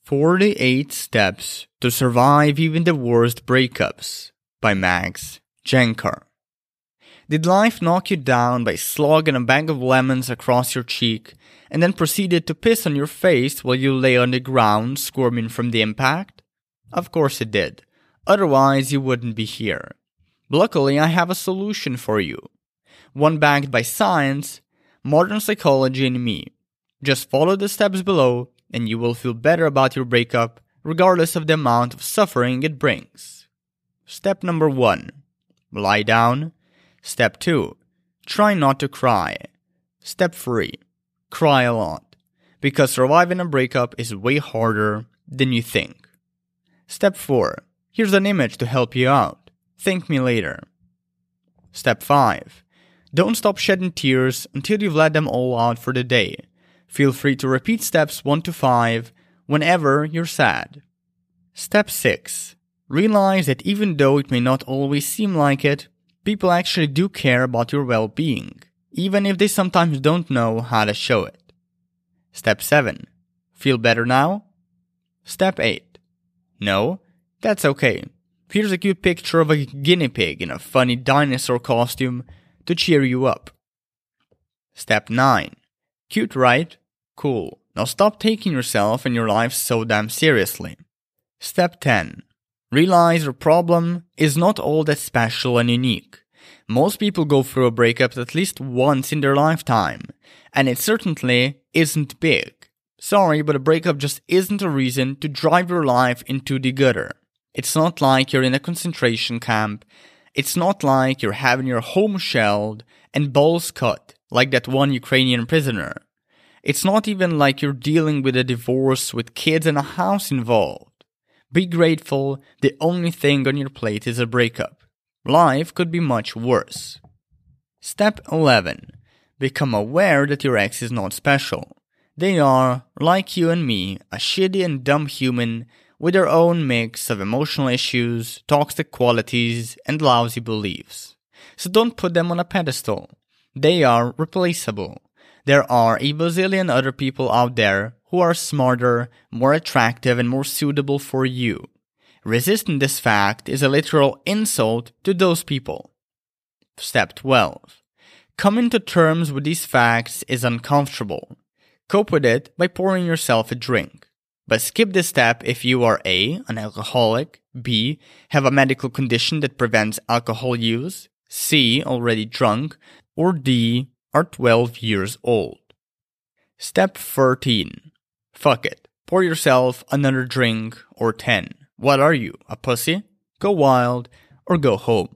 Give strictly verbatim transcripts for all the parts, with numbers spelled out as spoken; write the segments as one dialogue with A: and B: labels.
A: forty-eight Steps to Survive Even the Worst Breakups by Max Jenkar. Did life knock you down by slogging a bag of lemons across your cheek and then proceeded to piss on your face while you lay on the ground squirming from the impact? Of course it did. Otherwise you wouldn't be here. Luckily, I have a solution for you. One backed by science, modern psychology, and me. Just follow the steps below and you will feel better about your breakup regardless of the amount of suffering it brings. Step number one. Lie down. Step two. Try not to cry. Step three. Cry a lot. Because surviving a breakup is way harder than you think. Step four. Here's an image to help you out. Thank me later. Step five. Don't stop shedding tears until you've let them all out for the day. Feel free to repeat steps one to five whenever you're sad. Step six. Realize that even though it may not always seem like it, people actually do care about your well-being, even if they sometimes don't know how to show it. Step seven. Feel better now? Step eight. No? That's okay. Here's a cute picture of a guinea pig in a funny dinosaur costume to cheer you up. Step nine. Cute, right? Cool. Now stop taking yourself and your life so damn seriously. Step ten. Realize your problem is not all that special and unique. Most people go through a breakup at least once in their lifetime, and it certainly isn't big. Sorry, but a breakup just isn't a reason to drive your life into the gutter. It's not like you're in a concentration camp. It's not like you're having your home shelled and balls cut like that one Ukrainian prisoner. It's not even like you're dealing with a divorce with kids and a house involved. Be grateful the only thing on your plate is a breakup. Life could be much worse. Step eleven. Become aware that your ex is not special. They are, like you and me, a shitty and dumb human with their own mix of emotional issues, toxic qualities, and lousy beliefs. So don't put them on a pedestal. They are replaceable. There are a bazillion other people out there who are smarter, more attractive, and more suitable for you. Resisting this fact is a literal insult to those people. Step twelve. Coming to terms with these facts is uncomfortable. Cope with it by pouring yourself a drink. But skip this step if you are A. an alcoholic, B. have a medical condition that prevents alcohol use, C. already drunk, or D. are twelve years old. Step thirteen. Fuck it. Pour yourself another drink or ten. What are you, a pussy? Go wild or go home.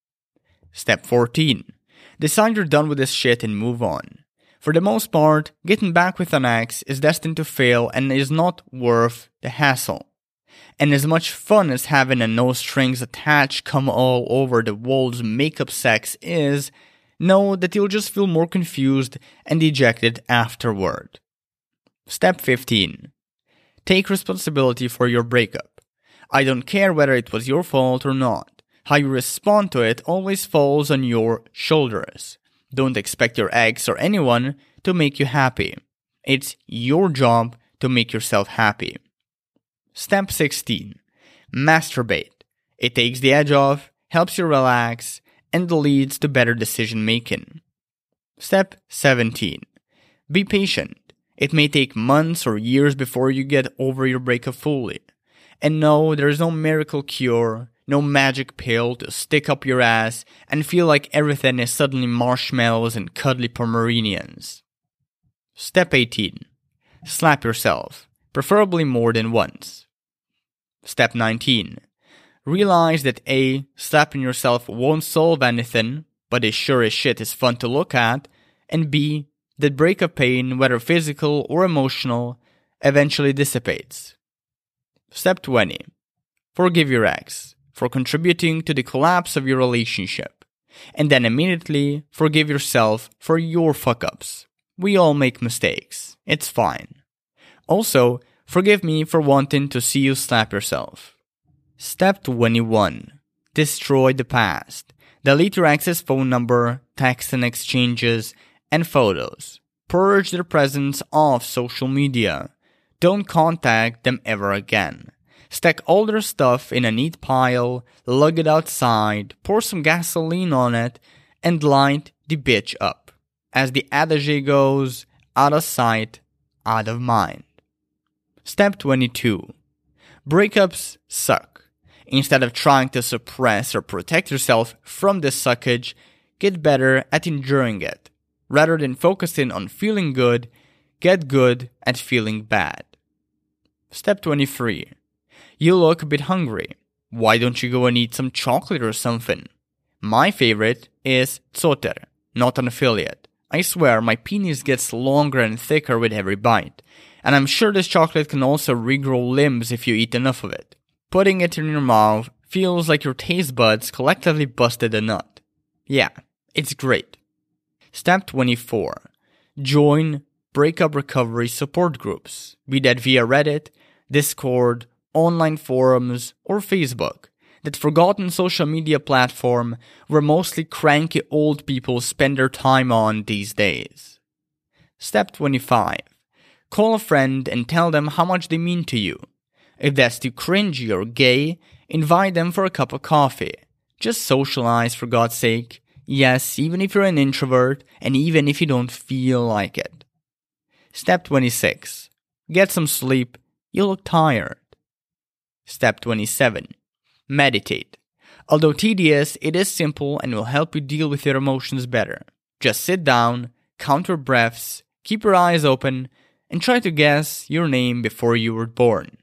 A: Step fourteen. Decide you're done with this shit and move on. For the most part, getting back with an ex is destined to fail and is not worth the hassle. And as much fun as having a no strings attached come all over the walls makeup sex is, know that you'll just feel more confused and dejected afterward. Step fifteen. Take responsibility for your breakup. I don't care whether it was your fault or not. How you respond to it always falls on your shoulders. Don't expect your ex or anyone to make you happy. It's your job to make yourself happy. Step sixteen. Masturbate. It takes the edge off, helps you relax, and leads to better decision making. Step seventeen. Be patient. It may take months or years before you get over your breakup fully. And no, there is no miracle cure, no magic pill to stick up your ass and feel like everything is suddenly marshmallows and cuddly Pomeranians. Step eighteen. Slap yourself, preferably more than once. Step nineteen. Realize that A. slapping yourself won't solve anything, but it sure as shit is fun to look at, and B. that breakup pain, whether physical or emotional, eventually dissipates. Step twenty. Forgive your ex for contributing to the collapse of your relationship, and then immediately forgive yourself for your fuck-ups. We all make mistakes. It's fine. Also, forgive me for wanting to see you slap yourself. Step twenty-one. Destroy the past. Delete your ex's phone number, text and exchanges, and photos. Purge their presence off social media. Don't contact them ever again. Stack all their stuff in a neat pile, lug it outside, pour some gasoline on it, and light the bitch up. As the adage goes, out of sight, out of mind. Step twenty-two. Breakups suck. Instead of trying to suppress or protect yourself from the suckage, get better at enduring it. Rather than focusing on feeling good, get good at feeling bad. Step twenty-three. You look a bit hungry. Why don't you go and eat some chocolate or something? My favorite is Zotter, not an affiliate. I swear my penis gets longer and thicker with every bite. And I'm sure this chocolate can also regrow limbs if you eat enough of it. Putting it in your mouth feels like your taste buds collectively busted a nut. Yeah, it's great. Step twenty-four. Join breakup recovery support groups, be that via Reddit, Discord, online forums, or Facebook, that forgotten social media platform where mostly cranky old people spend their time on these days. Step twenty-five. Call a friend and tell them how much they mean to you. If that's too cringy or gay, invite them for a cup of coffee. Just socialize for God's sake. Yes, even if you're an introvert and even if you don't feel like it. Step twenty-six. Get some sleep. You look tired. Step twenty-seven. Meditate. Although tedious, it is simple and will help you deal with your emotions better. Just sit down, count your breaths, keep your eyes open, and try to guess your name before you were born.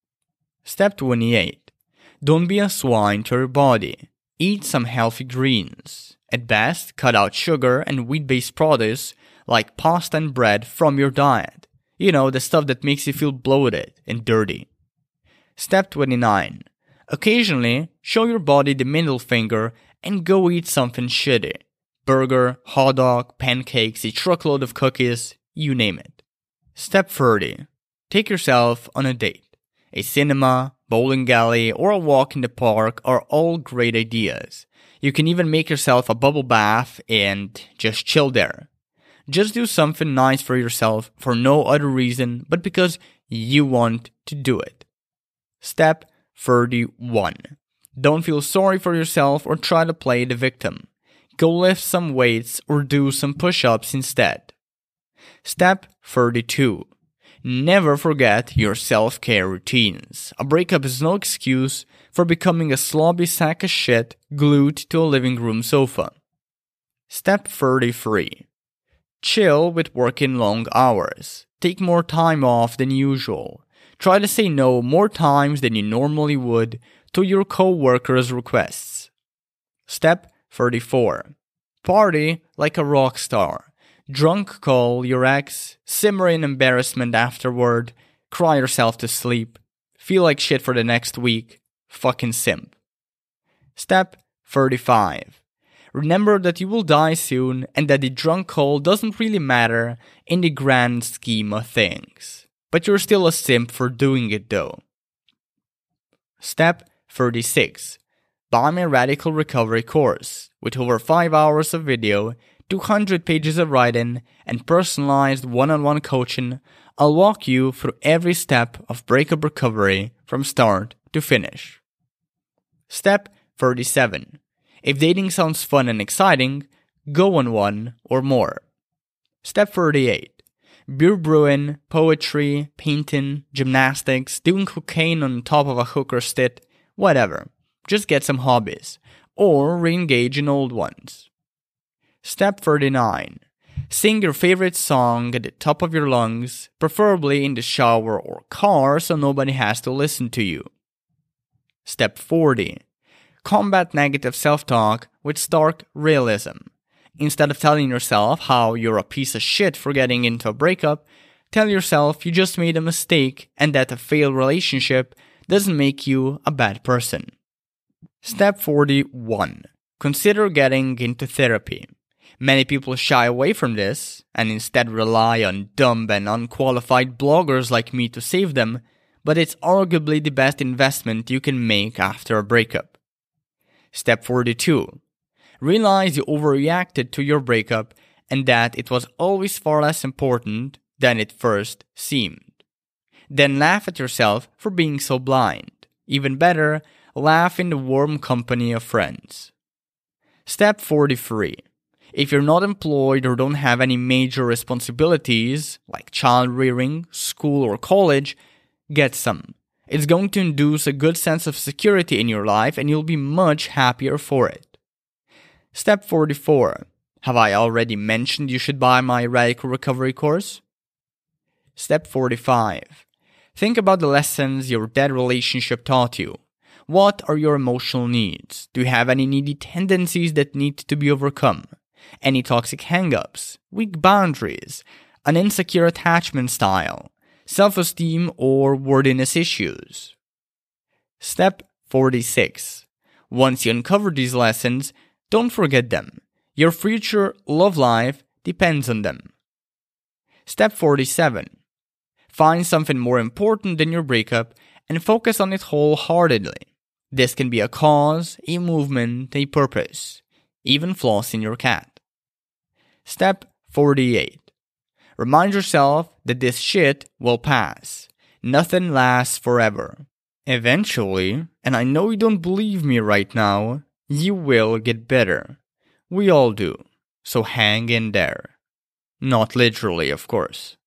A: Step twenty-eight. Don't be a swine to your body. Eat some healthy greens. At best, cut out sugar and wheat-based produce like pasta and bread from your diet. You know, the stuff that makes you feel bloated and dirty. Step twenty-nine. Occasionally, show your body the middle finger and go eat something shitty. Burger, hot dog, pancakes, a truckload of cookies, you name it. Step thirty. Take yourself on a date. A cinema, bowling alley, or a walk in the park are all great ideas. You can even make yourself a bubble bath and just chill there. Just do something nice for yourself for no other reason but because you want to do it. Step thirty-one. Don't feel sorry for yourself or try to play the victim. Go lift some weights or do some push-ups instead. Step thirty-two. Never forget your self-care routines. A breakup is no excuse for becoming a slobby sack of shit glued to a living room sofa. Step thirty-three. Chill with working long hours. Take more time off than usual. Try to say no more times than you normally would to your co-workers' requests. Step thirty-four. Party like a rock star. Drunk call your ex, simmer in embarrassment afterward, cry yourself to sleep, feel like shit for the next week, fucking simp. Step thirty-five. Remember that you will die soon and that the drunk call doesn't really matter in the grand scheme of things. But you're still a simp for doing it though. Step thirty-six. Buy my Radical Recovery course. With over five hours of video, two hundred pages of writing, and personalized one-on-one coaching, I'll walk you through every step of breakup recovery from start to finish. Step thirty-seven. If dating sounds fun and exciting, go on one or more. Step thirty-eight. Beer brewing, poetry, painting, gymnastics, doing cocaine on top of a hooker stick, whatever. Just get some hobbies, or re-engage in old ones. Step thirty-nine. Sing your favorite song at the top of your lungs, preferably in the shower or car so nobody has to listen to you. Step forty. Combat negative self-talk with stark realism. Instead of telling yourself how you're a piece of shit for getting into a breakup, tell yourself you just made a mistake and that a failed relationship doesn't make you a bad person. Step forty-one. Consider getting into therapy. Many people shy away from this and instead rely on dumb and unqualified bloggers like me to save them, but it's arguably the best investment you can make after a breakup. Step forty-two. Realize you overreacted to your breakup and that it was always far less important than it first seemed. Then laugh at yourself for being so blind. Even better, laugh in the warm company of friends. Step forty-three. If you're not employed or don't have any major responsibilities, like child rearing, school, or college, get some. It's going to induce a good sense of security in your life and you'll be much happier for it. Step forty-four. Have I already mentioned you should buy my Radical Recovery course? Step forty-five. Think about the lessons your dead relationship taught you. What are your emotional needs? Do you have any needy tendencies that need to be overcome? Any toxic hang-ups, weak boundaries, an insecure attachment style, self-esteem or worthiness issues? Step forty-six. Once you uncover these lessons, don't forget them. Your future love life depends on them. Step forty-seven. Find something more important than your breakup and focus on it wholeheartedly. This can be a cause, a movement, a purpose, even flossing your cat. Step forty-eight. Remind yourself that this shit will pass. Nothing lasts forever. Eventually, and I know you don't believe me right now, you will get better. We all do. So hang in there. Not literally, of course.